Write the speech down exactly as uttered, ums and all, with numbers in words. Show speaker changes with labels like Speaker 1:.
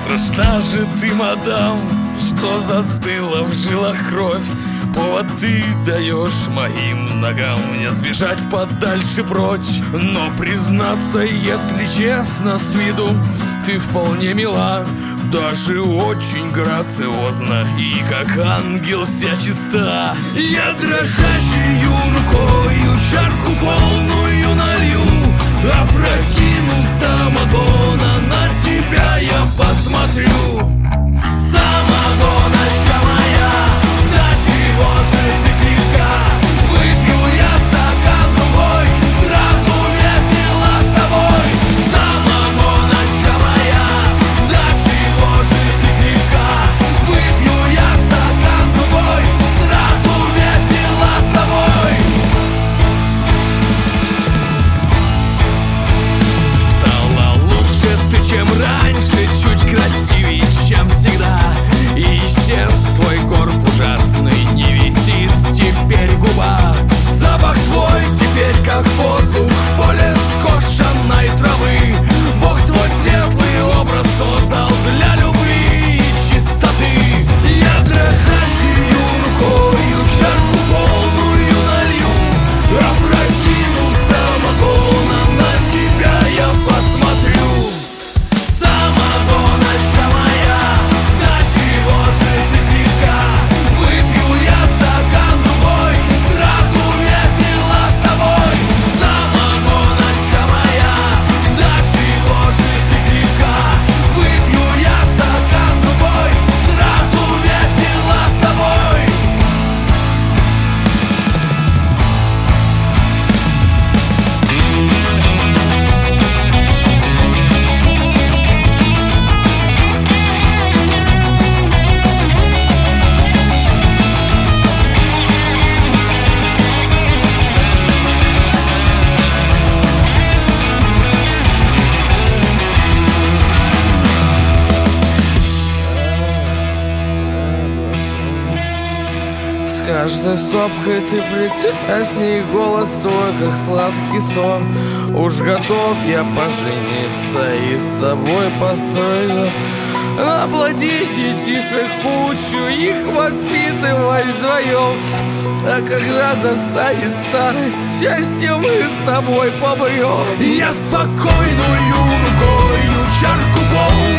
Speaker 1: Страшна же ты, мадам, что застыла в жилах кровь. Повод ты даешь моим ногам мне сбежать подальше прочь. Но признаться, если честно, с виду ты вполне мила, даже очень грациозна, и как ангел вся чиста. Я дрожащую рукою чарку полную налью, опрокину самогона, на тебя я посмотрю. Самогоночка моя, до чего же ты крепка? Выпью я стакан другой, сразу весело с тобой. Самогоночка моя, до чего же ты крепка? Выпью я стакан другой, сразу весело с тобой. Стало лучше ты, чем раньше, чуть красивее, чем всегда. И исчез твой горб ужасный, не висит теперь губа. Запах твой теперь как воздух в поле скошенной травы. Бог твой светлый образ создал для любви и чистоты. Я дрожащую рукою чарку полную налью, опрокину самогона, на тебя я посмотрю. Самогоночка моя, до чего же ты крепка? Выпью я стакан другой, сразу весело с тобой. Самогоночка моя, до чего же ты крепка? Выпью я стакан другой, сразу весело с тобой. С каждой стопкой ты прекрасней, голос твой, как сладкий сон. Уж готов я пожениться и с тобой построить, наплодить детишек кучу, их воспитывать вдвоем. А когда застанет старость, счастье мы с тобой побрем. Я спокойную рукою чарку полную